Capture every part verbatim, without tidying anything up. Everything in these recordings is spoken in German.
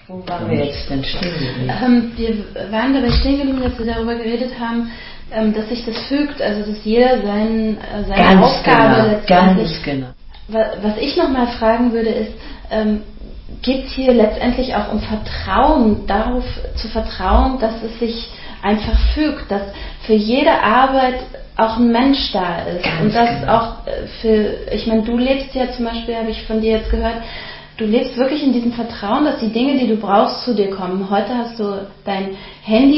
Wo waren wir jetzt denn stehen geblieben? Ähm, wir waren dabei stehen geblieben, dass wir darüber geredet haben, ähm, dass sich das fügt, also dass jeder sein, äh, seine ganz Aufgabe genau, letztendlich... Ganz genau. Was ich nochmal fragen würde ist, ähm, geht es hier letztendlich auch um Vertrauen, darauf zu vertrauen, dass es sich einfach fügt, dass für jede Arbeit auch ein Mensch da ist. Ganz und dass genau. auch für, ich meine, du lebst ja zum Beispiel, habe ich von dir jetzt gehört, du lebst wirklich in diesem Vertrauen, dass die Dinge, die du brauchst, zu dir kommen. Heute hast du dein Handy,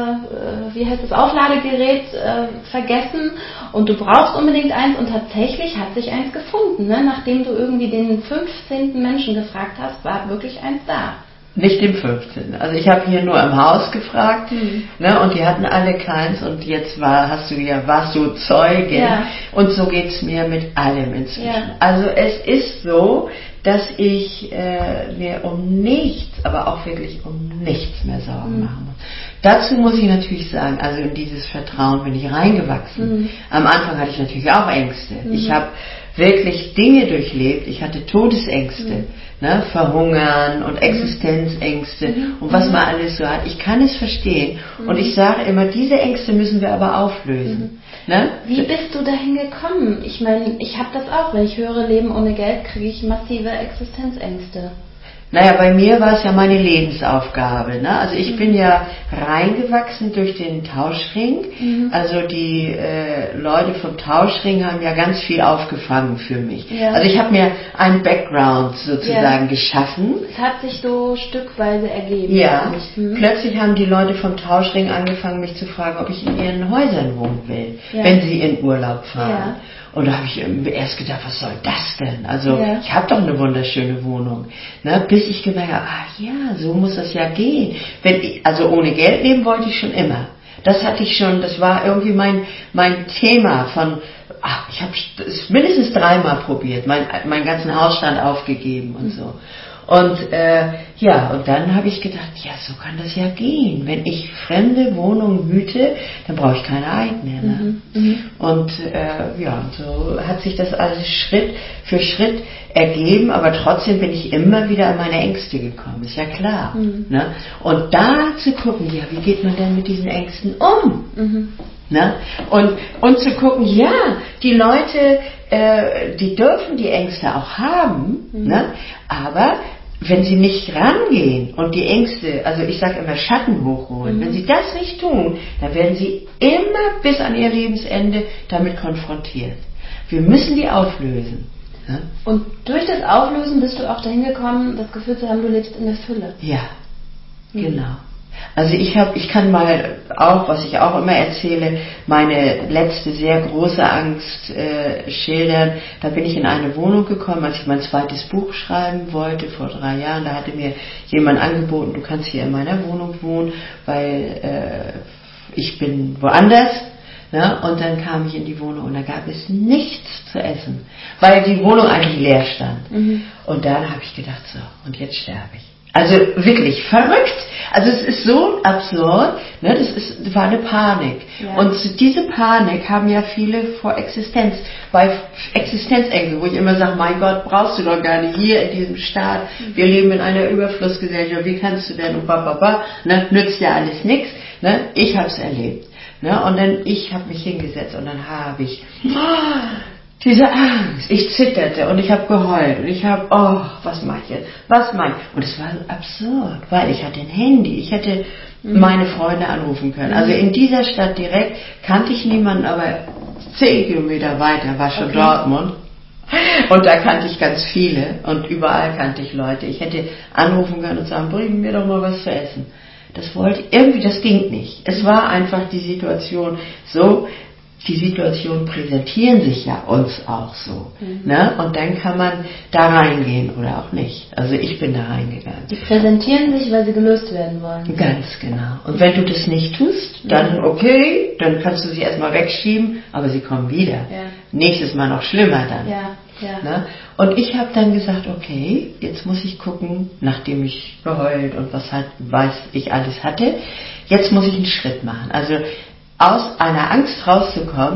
äh, wie heißt das, Aufladegerät äh, vergessen und du brauchst unbedingt eins und tatsächlich hat sich eins gefunden. Ne? Nachdem du irgendwie den fünfzehnten Menschen gefragt hast, war wirklich eins da. Nicht im fünfzehnten. Also ich habe hier nur im Haus gefragt, mhm. ne, und die hatten alle keins und jetzt war, hast du ja, warst du Zeugin, ja. Und so geht's mir mit allem inzwischen. Ja. Also es ist so, dass ich äh, mir um nichts, aber auch wirklich um nichts mehr Sorgen mhm. machen muss. Dazu muss ich natürlich sagen, also in dieses Vertrauen bin ich reingewachsen. Mhm. Am Anfang hatte ich natürlich auch Ängste. Mhm. Ich habe wirklich Dinge durchlebt. Ich hatte Todesängste, mhm. ne, Verhungern und Existenzängste mhm. und was man alles so hat. Ich kann es verstehen mhm. und ich sage immer, diese Ängste müssen wir aber auflösen. Mhm. Ne? Wie bist du dahin gekommen? Ich meine, ich habe das auch, wenn ich höre Leben ohne Geld, kriege ich massive Existenzängste. Naja, bei mir war es ja meine Lebensaufgabe. Ne? Also ich mhm. bin ja reingewachsen durch den Tauschring. Mhm. Also die äh, Leute vom Tauschring haben ja ganz viel aufgefangen für mich. Ja. Also ich habe mir einen Background sozusagen ja. geschaffen. Es hat sich so stückweise ergeben. Ja, mhm. Plötzlich haben die Leute vom Tauschring angefangen, mich zu fragen, ob ich in ihren Häusern wohnen will, ja. wenn sie in Urlaub fahren. Ja. Und da habe ich erst gedacht, was soll das denn? Also ja. ich habe doch eine wunderschöne Wohnung. Ne? Bis ich gemerkt habe, ah ja, so muss das ja gehen. Wenn ich, also ohne Geld leben wollte ich schon immer. Das hatte ich schon, das war irgendwie mein, mein Thema von, ach, ich habe es mindestens dreimal probiert, mein, meinen ganzen Hausstand aufgegeben und so. Und äh, ja, und dann habe ich gedacht, ja, so kann das ja gehen. Wenn ich fremde Wohnungen hüte, dann brauche ich keine eigene. Ne? Mhm. Und äh, ja, und so hat sich das alles Schritt für Schritt ergeben, aber trotzdem bin ich immer wieder an meine Ängste gekommen, ist ja klar. Mhm. Ne? Und da zu gucken, ja, wie geht man denn mit diesen Ängsten um? Mhm. Ne? Und, und zu gucken, ja, die Leute, äh, die dürfen die Ängste auch haben, mhm. ne? Aber wenn sie nicht rangehen und die Ängste, also ich sage immer Schatten hochholen, mhm. wenn sie das nicht tun, dann werden sie immer bis an ihr Lebensende damit konfrontiert. Wir müssen die auflösen. Ne? Und durch das Auflösen bist du auch dahin gekommen, das Gefühl zu haben, du lebst in der Fülle. Ja, mhm. genau. Also ich habe, ich kann mal auch, was ich auch immer erzähle, meine letzte sehr große Angst äh, schildern. Da bin ich in eine Wohnung gekommen, als ich mein zweites Buch schreiben wollte vor drei Jahren. Da hatte mir jemand angeboten, du kannst hier in meiner Wohnung wohnen, weil äh, ich bin woanders. Ne? Und dann kam ich in die Wohnung und da gab es nichts zu essen, weil die Wohnung eigentlich leer stand. Mhm. Und dann habe ich gedacht, so, und jetzt sterbe ich. Also wirklich verrückt. Also es ist so absurd, ne? Das ist, war eine Panik. Ja. Und diese Panik haben ja viele vor Existenz, bei Existenzängsten, wo ich immer sage, mein Gott, brauchst du doch gar nicht hier in diesem Staat. Wir leben in einer Überflussgesellschaft, wie kannst du denn und bababa, ne? Nützt ja alles nichts. Ne? Ich habe es erlebt. Ne? Und dann, ich habe mich hingesetzt und dann habe ich... Diese Angst, ich zitterte und ich habe geheult und ich habe, oh, was mache ich jetzt, was mache ich? Und es war so absurd, weil ich hatte ein Handy, ich hätte mhm. meine Freunde anrufen können. Also in dieser Stadt direkt kannte ich niemanden, aber zehn Kilometer weiter war schon okay. Dortmund. Und da kannte ich ganz viele und überall kannte ich Leute. Ich hätte anrufen können und sagen, bring mir doch mal was zu essen. Das wollte, irgendwie, das ging nicht. Es war einfach die Situation so, die Situationen präsentieren sich ja uns auch so. Mhm. Ne? Und dann kann man da reingehen oder auch nicht. Also ich bin da reingegangen. Die präsentieren sich, weil sie gelöst werden wollen. Ganz genau. Und wenn du das nicht tust, dann okay, dann kannst du sie erstmal wegschieben, aber sie kommen wieder. Ja. Nächstes Mal noch schlimmer dann. Ja. Ja. Ne? Und ich habe dann gesagt, okay, jetzt muss ich gucken, nachdem ich geheult und was halt weiß ich alles hatte, jetzt muss ich einen Schritt machen. Also aus einer Angst rauszukommen,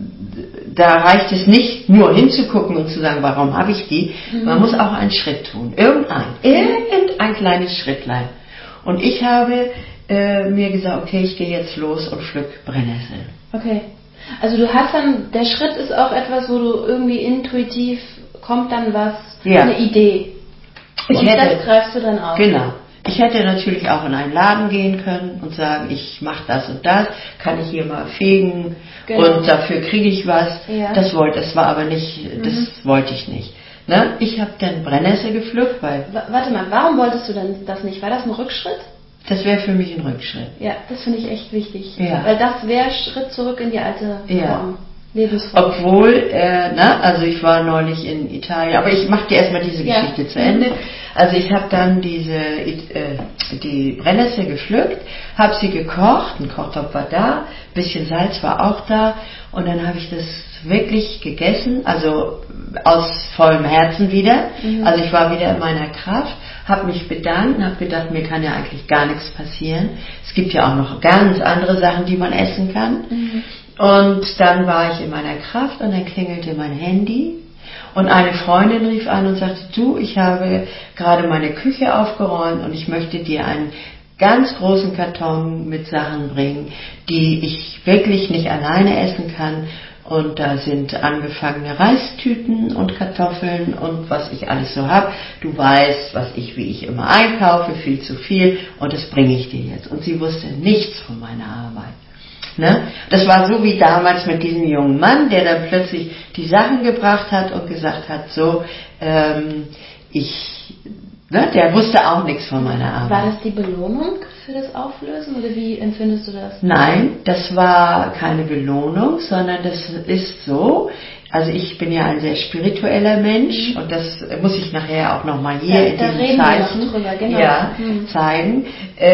da reicht es nicht nur hinzugucken und zu sagen, warum habe ich die? Mhm. Man muss auch einen Schritt tun. Irgendein, irgendein kleines Schrittlein. Und ich habe äh, mir gesagt, okay, ich gehe jetzt los und pflück Brennnessel. Okay. Also du hast dann, der Schritt ist auch etwas, wo du irgendwie intuitiv, kommt dann was, ja. eine Idee. Ich und hätte, das greifst du dann auf. Genau. Ich hätte natürlich auch in einen Laden gehen können und sagen, ich mache das und das, kann ich hier mal fegen genau. und dafür kriege ich was. Ja. Das wollte, das war aber nicht, das mhm. wollte ich nicht. Ne? Ich habe dann Brennnessel gepflückt, weil... W- warte mal, warum wolltest du denn das nicht? War das ein Rückschritt? Das wäre für mich ein Rückschritt. Ja, das finde ich echt wichtig. Ja. Weil das wäre Schritt zurück in die alte ja. Form. Lebensform. Obwohl, äh, na, also ich war neulich in Italien, aber ich mache dir erstmal diese ja. Geschichte zu Ende. Also ich habe dann diese äh, die Brennnessel gepflückt, habe sie gekocht, ein Kochtopf war da, ein bisschen Salz war auch da und dann habe ich das wirklich gegessen, also aus vollem Herzen wieder. Mhm. Also ich war wieder in meiner Kraft, habe mich bedankt, habe gedacht, mir kann ja eigentlich gar nichts passieren. Es gibt ja auch noch ganz andere Sachen, die man essen kann. Mhm. Und dann war ich in meiner Kraft und dann klingelte mein Handy und eine Freundin rief an und sagte, du, ich habe gerade meine Küche aufgeräumt und ich möchte dir einen ganz großen Karton mit Sachen bringen, die ich wirklich nicht alleine essen kann. Und da sind angefangene Reistüten und Kartoffeln und was ich alles so habe. Du weißt, was ich, wie ich immer einkaufe, viel zu viel und das bringe ich dir jetzt. Und sie wusste nichts von meiner Arbeit. Ne? Das war so wie damals mit diesem jungen Mann, der dann plötzlich die Sachen gebracht hat und gesagt hat, so, ähm, ich, ne? Der wusste auch nichts von meiner Arbeit. War das die Belohnung für das Auflösen oder wie empfindest du das? Nein, das war keine Belohnung, sondern das ist so, also ich bin ja ein sehr spiritueller Mensch und das muss ich nachher auch nochmal hier ja, in diesem Zeichen drüber, genau. ja, mhm. zeigen.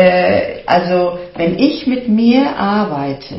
Äh, also wenn ich mit mir arbeite,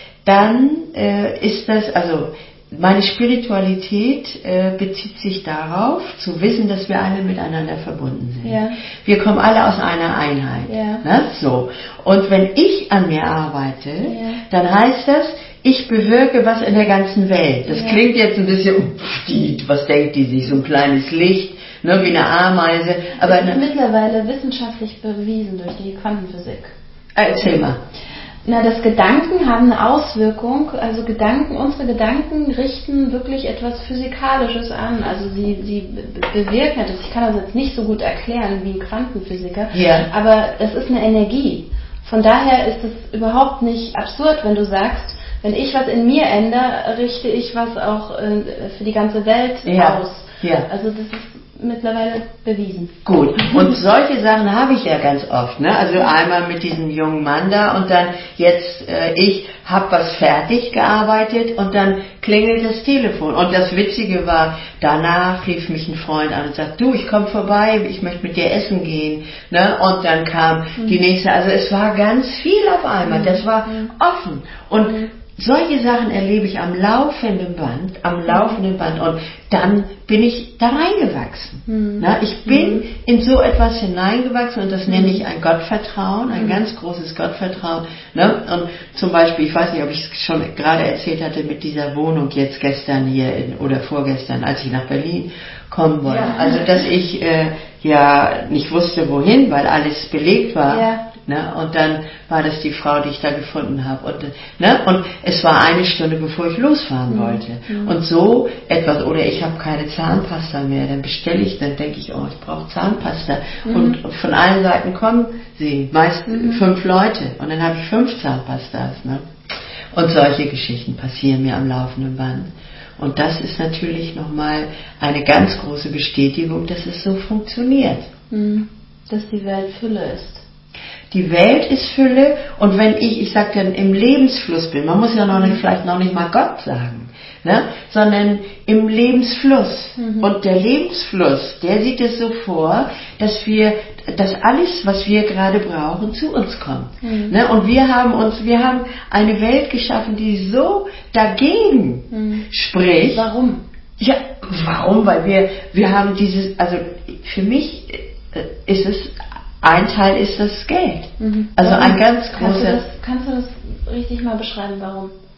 dann äh, ist das, also meine Spiritualität äh, bezieht sich darauf, zu wissen, dass wir alle miteinander verbunden sind. Ja. Wir kommen alle aus einer Einheit. Ja. Ne? So. Und wenn ich an mir arbeite, ja. dann heißt das, ich bewirke was in der ganzen Welt. Das ja. klingt jetzt ein bisschen, die, was denkt die sich, so ein kleines Licht, ne, wie eine Ameise. Aber das ist eine, mittlerweile wissenschaftlich bewiesen durch die Quantenphysik. Erzähl mal. Na, das Gedanken haben eine Auswirkung, also Gedanken, unsere Gedanken richten wirklich etwas Physikalisches an, also sie, sie bewirken etwas. Ich kann das jetzt nicht so gut erklären wie ein Quantenphysiker, ja. aber es ist eine Energie. Von daher ist es überhaupt nicht absurd, wenn du sagst, wenn ich was in mir ändere, richte ich was auch für die ganze Welt ja. aus. Ja. Also das ist mittlerweile bewiesen. Gut, und solche Sachen habe ich ja ganz oft, ne? Also einmal mit diesem jungen Mann da und dann jetzt, äh, ich habe was fertig gearbeitet und dann klingelt das Telefon. Und das Witzige war, danach rief mich ein Freund an und sagt, du, ich komme vorbei, ich möchte mit dir essen gehen, ne? Und dann kam mhm. die nächste, also es war ganz viel auf einmal, das war mhm. offen. Und mhm. solche Sachen erlebe ich am laufenden Band, am laufenden Band und dann bin ich da reingewachsen. Mhm. Na, ich bin mhm. in so etwas hineingewachsen und das nenne ich ein Gottvertrauen, ein mhm. ganz großes Gottvertrauen. Ne? Und zum Beispiel, ich weiß nicht, ob ich es schon gerade erzählt hatte mit dieser Wohnung jetzt gestern hier in, oder vorgestern, als ich nach Berlin kommen wollte. Ja. Also dass ich äh, ja nicht wusste wohin, weil alles belegt war. Ja. Ne? Und dann war das die Frau, die ich da gefunden habe. Und, ne? und es war eine Stunde, bevor ich losfahren mhm. wollte. Mhm. Und so etwas, oder ich habe keine Zahnpasta mehr, dann bestelle ich, dann denke ich, oh, ich brauche Zahnpasta. Mhm. Und von allen Seiten kommen sie, meist mhm. fünf Leute. Und dann habe ich fünf Zahnpastas. Ne? Und solche Geschichten passieren mir am laufenden Band. Und das ist natürlich nochmal eine ganz große Bestätigung, dass es so funktioniert. Mhm. Dass die Welt Fülle ist. Die Welt ist Fülle und wenn ich, ich sag dann, im Lebensfluss bin, man muss ja noch nicht, vielleicht noch nicht mal Gott sagen, ne? sondern im Lebensfluss. Mhm. Und der Lebensfluss, der sieht es so vor, dass wir, dass alles, was wir gerade brauchen, zu uns kommt. Mhm. Ne? Und wir haben uns, wir haben eine Welt geschaffen, die so dagegen mhm. spricht. Warum? Ja, warum? Weil wir, wir haben dieses, also für mich ist es, ein Teil ist das Geld. Mhm. Also warum? Ein ganz großer... Kannst du, das, kannst du das richtig mal beschreiben, warum?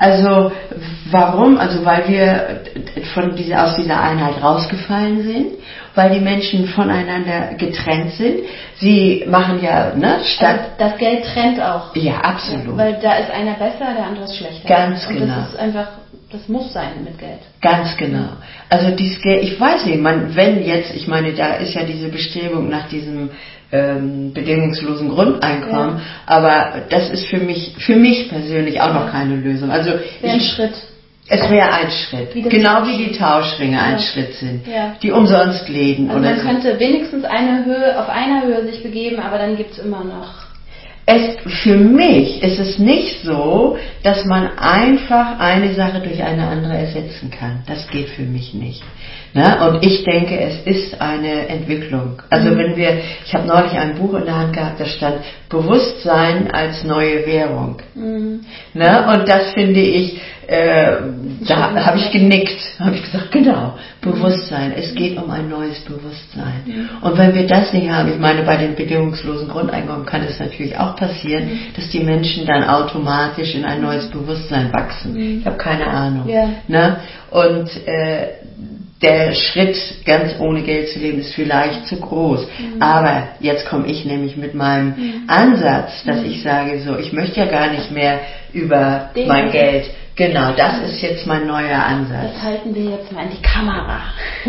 Also warum? Also weil wir von dieser, aus dieser Einheit rausgefallen sind, weil die Menschen voneinander getrennt sind. Sie machen ja, ne, statt... Also das Geld trennt auch. Ja, absolut. Ja, weil da ist einer besser, der andere ist schlechter. Ganz und genau. Das ist einfach, das muss sein mit Geld. Ganz genau. Also dieses Geld, ich weiß nicht, man, wenn jetzt, ich meine, da ist ja diese Bestrebung nach diesem ähm, bedingungslosen Grundeinkommen, ja. aber das ist für mich, für mich persönlich auch noch keine Lösung. Also wäre ein Schritt. Es wäre ein Schritt, wie genau wie die Tauschringe ja. ein Schritt sind, ja. die umsonst läden. Also oder man so. könnte wenigstens eine Höhe, auf einer Höhe sich begeben, aber dann gibt es immer noch... Es, für mich ist es nicht so, dass man einfach eine Sache durch eine andere ersetzen kann. Das geht für mich nicht. Na? Und ich denke, es ist eine Entwicklung. Also mhm. wenn wir, ich habe neulich ein Buch in der Hand gehabt, da stand Bewusstsein als neue Währung. Mhm. Na? Und das finde ich, äh, da habe ich genickt, habe ich gesagt, genau, Bewusstsein. Es geht um ein neues Bewusstsein. Mhm. Und wenn wir das nicht haben, ich meine, bei den bedingungslosen Grundeinkommen kann es natürlich auch passieren, mhm. dass die Menschen dann automatisch in ein neues Bewusstsein wachsen. Mhm. Ich habe keine Ahnung. Ja. Ne? Und äh, der Schritt, ganz ohne Geld zu leben, ist vielleicht zu groß. Mhm. Aber jetzt komme ich nämlich mit meinem mhm. Ansatz, dass mhm. ich sage, so, ich möchte ja gar nicht mehr über Den mein Ansatz. Geld. Genau, das ist jetzt mein neuer Ansatz. Das halten wir jetzt mal in die Kamera.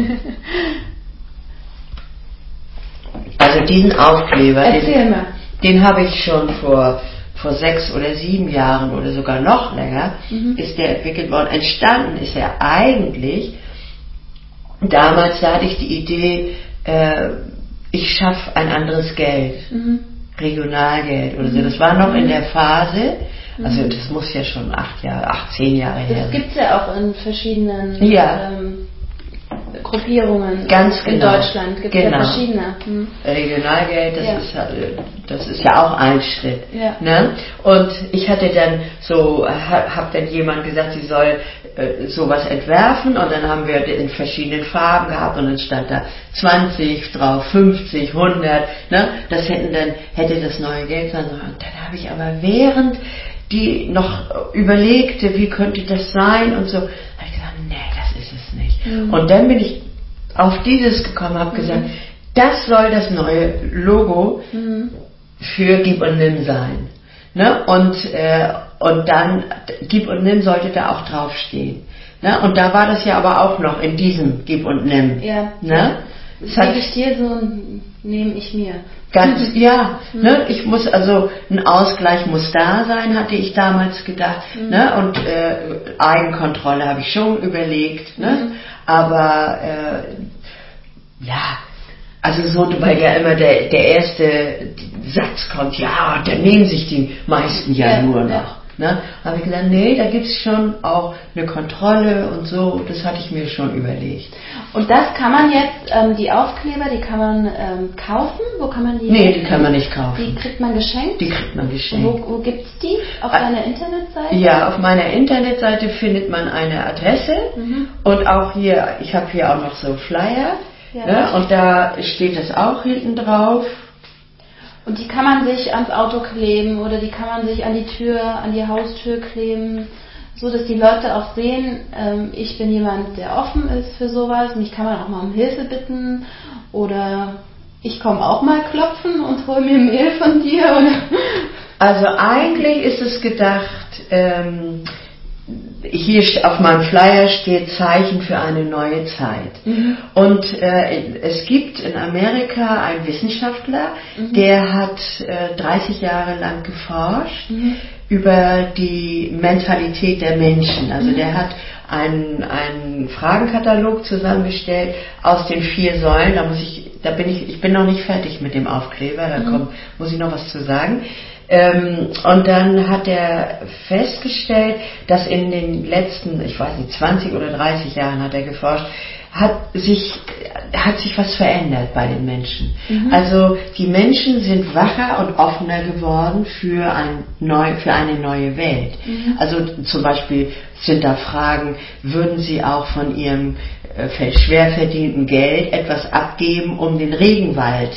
Also diesen Aufkleber, Erzähl den, mal. den habe ich schon vor, vor sechs oder sieben Jahren oder sogar noch länger, mhm. ist der entwickelt worden. Entstanden ist er eigentlich, damals da hatte ich die Idee, äh, ich schaffe ein anderes Geld, mhm. Regionalgeld oder so. Das war noch mhm. in der Phase, also das muss ja schon acht Jahre, acht, zehn Jahre her sein. Das gibt es ja auch in verschiedenen ja. ähm, Gruppierungen. Ganz in genau. Deutschland gibt es genau. ja verschiedene. Hm. Regionalgeld, das, ja. ist, das ist ja auch ein Schritt. Ja. Ne? Und ich hatte dann so, habe dann jemand gesagt, sie soll äh, sowas entwerfen und dann haben wir in verschiedenen Farben gehabt und dann stand da zwanzig drauf, fünfzig, hundert. Ne? Das hätten dann, hätte das neue Geld sein sollen. Und dann habe ich aber während die noch überlegte, wie könnte das sein und so, habe ich gesagt, nee, das ist es nicht. Mhm. Und dann bin ich auf dieses gekommen, habe gesagt, mhm. das soll das neue Logo mhm. für Gib und Nimm sein. Ne? Und, äh, und dann, Gib und Nimm sollte da auch draufstehen. Ne? Und da war das ja aber auch noch in diesem Gib und Nimm. Ja. Ne? Das gebe ich dir so, nehme ich mir. Ganz, ja, mhm. ne, ich muss, also ein Ausgleich muss da sein, hatte ich damals gedacht, mhm. ne, und äh, Eigenkontrolle habe ich schon überlegt, ne, mhm. aber äh, ja, also so, weil ja immer der, der erste Satz kommt, ja, da nehmen sich die meisten ja, ja nur noch. Ja. Ne? Habe ich gesagt, nee, da gibt es schon auch eine Kontrolle und so, das hatte ich mir schon überlegt. Und das kann man jetzt, ähm, die Aufkleber, die kann man ähm, kaufen? Wo kann man die? Nee, die kann man nicht kaufen. Die kriegt man geschenkt? Die kriegt man geschenkt. Wo, wo gibt's die? Auf ah, deiner Internetseite? Ja, auf meiner Internetseite findet man eine Adresse mhm. und auch hier, ich habe hier auch noch so Flyer, ja, ne? Und da steht das auch hinten drauf. Und die kann man sich ans Auto kleben oder die kann man sich an die Tür, an die Haustür kleben, so dass die Leute auch sehen, ähm, ich bin jemand, der offen ist für sowas. Mich kann man auch mal um Hilfe bitten oder ich komme auch mal klopfen und hole mir Mehl von dir. Oder? Also eigentlich ist es gedacht, ähm, hier auf meinem Flyer steht Zeichen für eine neue Zeit. Mhm. Und äh, es gibt in Amerika einen Wissenschaftler, mhm. der hat äh, dreißig Jahre lang geforscht mhm. über die Mentalität der Menschen. Also mhm. der hat einen, einen Fragenkatalog zusammengestellt aus den vier Säulen. Da muss ich, da bin ich, ich bin noch nicht fertig mit dem Aufkleber, da mhm. kommt, muss ich noch was zu sagen. Ähm, und dann hat er festgestellt, dass in den letzten, ich weiß nicht, zwanzig oder dreißig Jahren hat er geforscht, hat sich, hat sich was verändert bei den Menschen. Mhm. Also die Menschen sind wacher und offener geworden für, ein neu, für eine neue Welt. Mhm. Also zum Beispiel sind da Fragen, würden sie auch von ihrem äh, schwer verdienten Geld etwas abgeben, um den Regenwald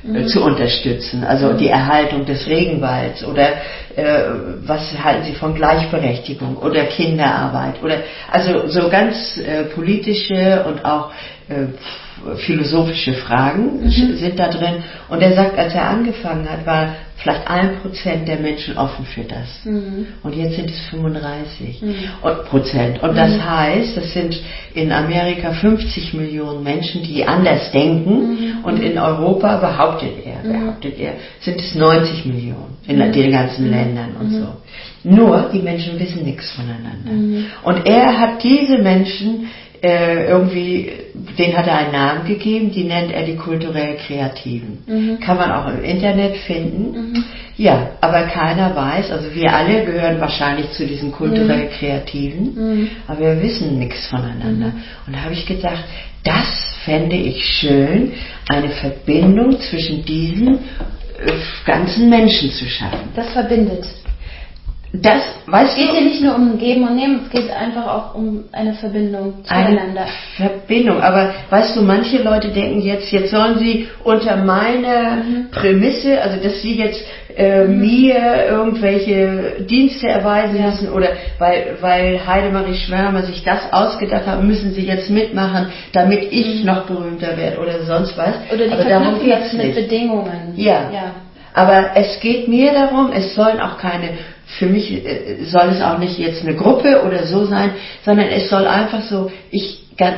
mhm. zu unterstützen, also mhm. die Erhaltung des Regenwalds oder äh, was halten Sie von Gleichberechtigung oder Kinderarbeit oder also so ganz äh, politische und auch äh, philosophische Fragen mhm. sind da drin. Und er sagt, als er angefangen hat, war vielleicht ein Prozent der Menschen offen für das. Mhm. Und jetzt sind es fünfunddreißig mhm. Prozent. Und das mhm. heißt, das sind in Amerika fünfzig Millionen Menschen, die anders denken. Mhm. Und in Europa, behauptet er, mhm. behauptet er, sind es neunzig Millionen in mhm. den ganzen mhm. Ländern und mhm. so. Nur, die Menschen wissen nichts voneinander. Mhm. Und er hat diese Menschen Äh, irgendwie, den hat er einen Namen gegeben, die nennt er die kulturell Kreativen. Mhm. Kann man auch im Internet finden. Mhm. Ja, aber keiner weiß, also wir alle gehören wahrscheinlich zu diesen kulturell Kreativen, mhm. aber wir wissen nichts voneinander. Mhm. Und da habe ich gedacht, das fände ich schön, eine Verbindung zwischen diesen äh, ganzen Menschen zu schaffen. Das verbindet. Das, weißt es geht du, hier nicht nur um Geben und Nehmen, es geht einfach auch um eine Verbindung zueinander. Eine Verbindung, aber weißt du, manche Leute denken jetzt, jetzt sollen sie unter meiner mhm. Prämisse, also dass sie jetzt äh, mhm. mir irgendwelche Dienste erweisen ja. müssen oder weil, weil Heidemarie Schwärmer sich das ausgedacht hat, müssen sie jetzt mitmachen, damit ich mhm. noch berühmter werde oder sonst was. Oder die aber darum geht's mit nicht. Bedingungen. Ja. ja. Aber es geht mir darum, es sollen auch keine, für mich äh, soll es auch nicht jetzt eine Gruppe oder so sein, sondern es soll einfach so, ich, ganz,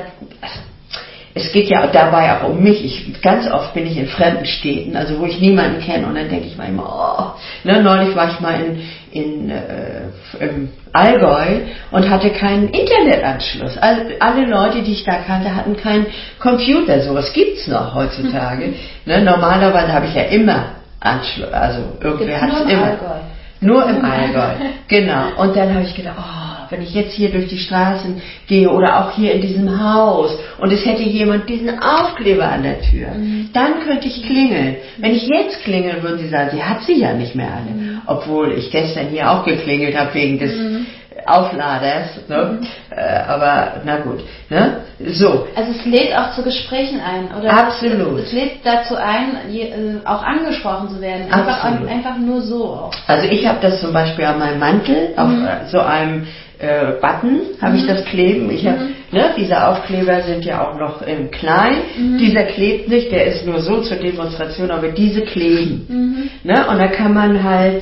es geht ja dabei auch um mich. Ich, ganz oft bin ich in fremden Städten, also wo ich niemanden kenne und dann denke ich mal immer, oh, ne, neulich war ich mal in, in äh, im Allgäu und hatte keinen Internetanschluss. All, alle Leute, die ich da kannte, hatten keinen Computer. Sowas gibt's noch heutzutage. ne, normalerweise habe ich ja immer Anschluss, also irgendwer hat es immer. Allgäu. Nur im Allgäu, genau. Und dann habe ich gedacht, oh, wenn ich jetzt hier durch die Straßen gehe oder auch hier in diesem Haus und es hätte jemand diesen Aufkleber an der Tür, mhm. dann könnte ich klingeln. Wenn ich jetzt klingel, würden sie sagen, sie hat sie ja nicht mehr alle. Mhm. Obwohl ich gestern hier auch geklingelt habe wegen des mhm. Aufladers, ne? Mhm. Äh, aber na gut, ne? So. Also es lädt auch zu Gesprächen ein, oder? Absolut. Es, es lädt dazu ein, je, äh, auch angesprochen zu werden, einfach, Absolut. einfach nur so auch. Also ich habe das zum Beispiel an meinem Mantel, auf mhm. so einem äh, Button habe mhm. ich das kleben. Ich habe, mhm. ne, diese Aufkleber sind ja auch noch im Klein. Mhm. Dieser klebt nicht, der ist nur so zur Demonstration, aber diese kleben. Mhm. Ne? Und da kann man halt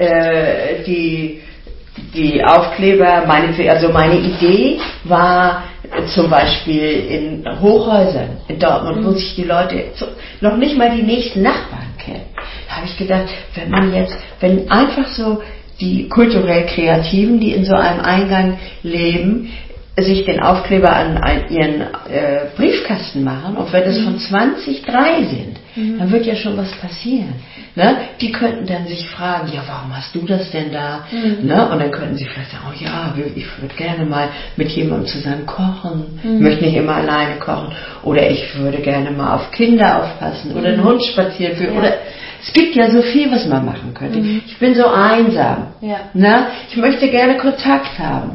äh, die die Aufkleber, meine, also meine Idee war zum Beispiel in Hochhäusern in Dortmund, mhm. wo sich die Leute noch nicht mal die nächsten Nachbarn kennen. Da habe ich gedacht, wenn man jetzt, wenn einfach so die kulturell Kreativen, die in so einem Eingang leben, sich den Aufkleber an ihren äh, Briefkasten machen und wenn es mhm. von zwanzig drei sind, mhm. dann wird ja schon was passieren. Ne? Die könnten dann sich fragen, ja, warum hast du das denn da? Mhm. Ne? Und dann könnten sie vielleicht sagen, oh ja, ich würde gerne mal mit jemandem zusammen kochen, mhm. ich möchte nicht immer alleine kochen oder ich würde gerne mal auf Kinder aufpassen oder einen Hund spazieren führen ja. oder es gibt ja so viel, was man machen könnte. Mhm. Ich bin so einsam. Ja. Ne? Ich möchte gerne Kontakt haben.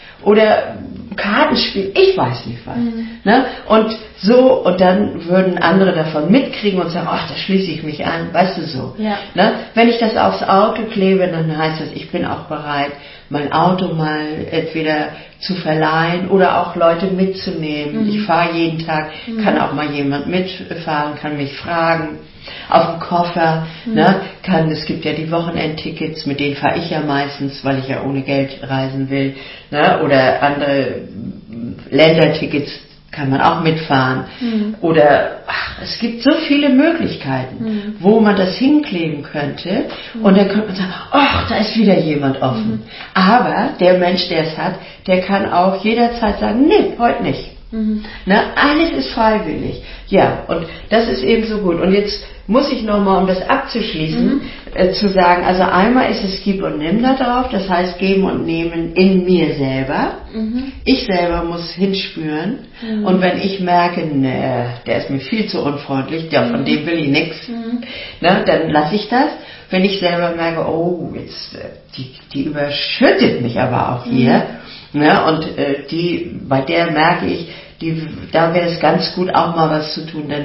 Oder Kartenspiel, ich weiß nicht was. Mhm. Ne? Und so, und dann würden andere davon mitkriegen und sagen, ach, da schließe ich mich an, weißt du so. Ja. Ne? Wenn ich das aufs Auto klebe, dann heißt das, ich bin auch bereit, mein Auto mal entweder zu verleihen oder auch Leute mitzunehmen. Mhm. Ich fahre jeden Tag, mhm. kann auch mal jemand mitfahren, kann mich fragen. Auf dem Koffer, mhm. ne, kann, es gibt ja die Wochenendtickets, mit denen fahre ich ja meistens, weil ich ja ohne Geld reisen will, ne, oder andere Ländertickets kann man auch mitfahren, mhm. oder ach, es gibt so viele Möglichkeiten, mhm. wo man das hinkleben könnte mhm. und dann könnte man sagen, ach, da ist wieder jemand offen. Mhm. Aber der Mensch, der es hat, der kann auch jederzeit sagen, nee, heute nicht. Mhm. Ne, alles ist freiwillig. Ja, und das ist eben so gut. Und jetzt muss ich nochmal, um das abzuschließen, mhm. äh, zu sagen, also einmal ist es Gib und Nimm da drauf, das heißt Geben und Nehmen in mir selber. Mhm. Ich selber muss hinspüren mhm. und wenn ich merke, ne, der ist mir viel zu unfreundlich, der, von mhm. dem will ich nichts, mhm. ne, dann lasse ich das. Wenn ich selber merke, oh, jetzt die, die überschüttet mich aber auch hier, mhm. ne, und äh, die, bei der merke ich, die, da wäre es ganz gut auch mal was zu tun, dann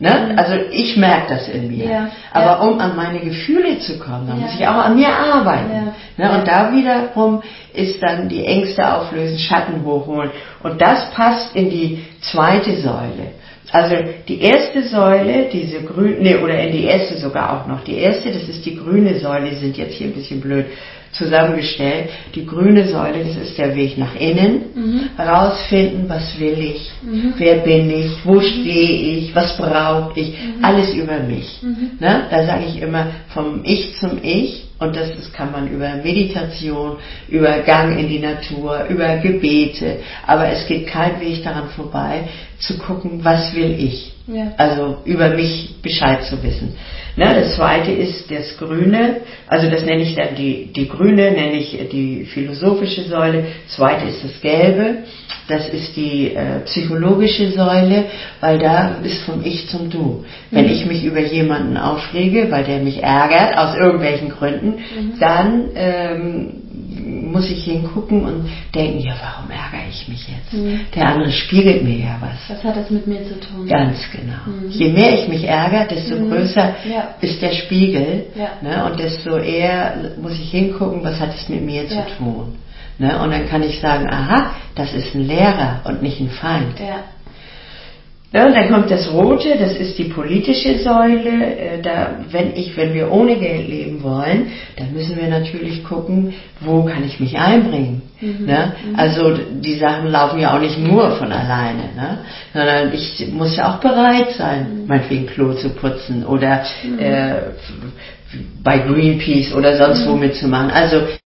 Ne? Also ich merke das in mir. Ja. Aber ja. um an meine Gefühle zu kommen, dann ja. muss ich auch an mir arbeiten. Ja. Ne? Ja. Und da wiederum ist dann die Ängste auflösen, Schatten hochholen. Und das passt in die zweite Säule. Also die erste Säule, diese grüne, nee, oder in die erste sogar auch noch. Die erste, das ist die grüne Säule, die sind jetzt hier ein bisschen blöd zusammengestellt. Die grüne Säule, das ist der Weg nach innen. Mhm. Herausfinden, was will ich, mhm. wer bin ich, wo mhm. stehe ich, was brauche ich, mhm. alles über mich. Mhm. Ne? Da sage ich immer vom Ich zum Ich. Und das ist, kann man über Meditation, über Gang in die Natur, über Gebete, aber es geht kein Weg daran vorbei, zu gucken, was will ich. Ja. Also über mich Bescheid zu wissen. Ne, das zweite ist das Grüne, also das nenne ich dann die, die Grüne, nenne ich die philosophische Säule. Zweite ist das Gelbe, das ist die äh, psychologische Säule, weil da ist vom Ich zum Du. Wenn mhm. ich mich über jemanden aufrege, weil der mich ärgert, aus irgendwelchen Gründen, mhm. dann ähm, muss ich hingucken und denken, ja, warum ärgere ich mich jetzt? Mhm. Der andere spiegelt mir ja was. Was hat das mit mir zu tun? Ganz genau. Mhm. Je mehr ich mich ärgere, desto mhm. größer ja. ist der Spiegel, ja. ne, und desto eher muss ich hingucken, was hat es mit mir ja. zu tun. Ne, und dann kann ich sagen, aha, das ist ein Lehrer und nicht ein Feind. Ja. Ja, und dann kommt das Rote, das ist die politische Säule. Da, wenn ich, wenn wir ohne Geld leben wollen, dann müssen wir natürlich gucken, wo kann ich mich einbringen. Mhm. Ne? Also die Sachen laufen ja auch nicht nur von alleine, ne? Sondern ich muss ja auch bereit sein, mhm. meinetwegen Klo zu putzen oder mhm. äh, bei Greenpeace oder sonst mhm. wo mitzumachen. Also